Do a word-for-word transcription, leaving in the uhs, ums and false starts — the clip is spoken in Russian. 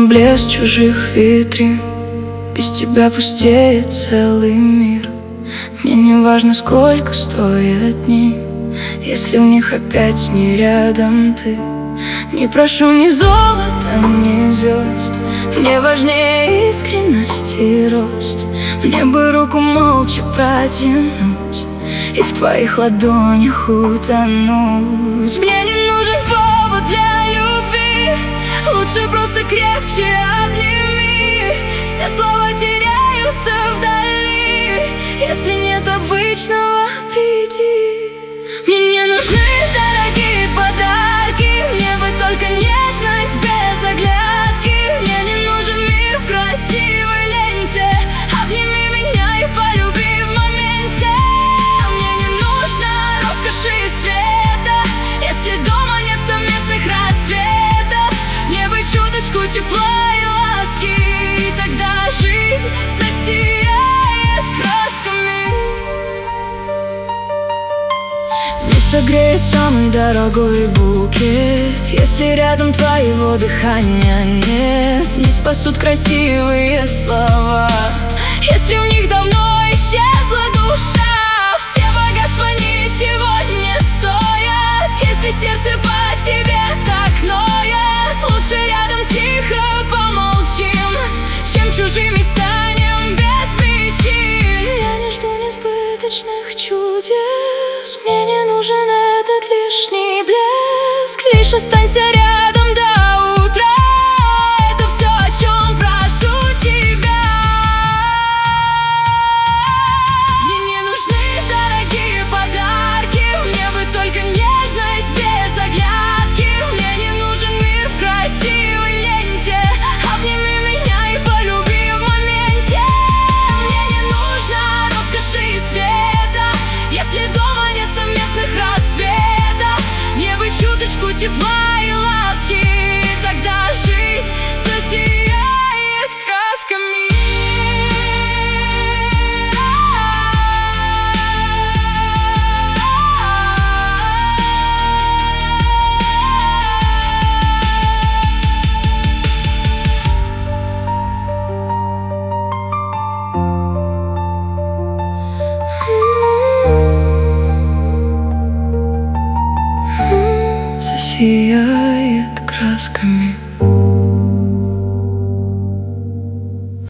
блеск чужих витрин. Без тебя пустеет целый мир. Мне не важно, сколько стоят дни, если в них опять не рядом ты. Не прошу ни золота, ни звезд, мне важнее искренность и рост. Мне бы руку молча протянуть и в твоих ладонях утонуть. Мне не нужен повод для любви, лучше просто крепче обними. Все слова теряются вдали, если нет обычного приди. Мне не нужны дорогие подарки, мне бы только нежность без оглядки. Мне не нужен мир в красивой ленте, обними меня и полюби в моменте. Мне не нужно роскоши и света, если дома нет совместных рассветов. Мне бы чуточку тепла и ласки, и тогда жизнь засияет красками. Не согреет самый дорогой букет, если рядом твоего дыхания нет. Не спасут красивые слова, если в них давно исчезла душа. Все богатства ничего не стоят, если сердце по тебе так ноет. Лучше рядом тихо помолчим, чем чужими станем без причин. Я не жду несбыточных чудес, мне не нужен этот лишний блеск. Лишь останься рядом.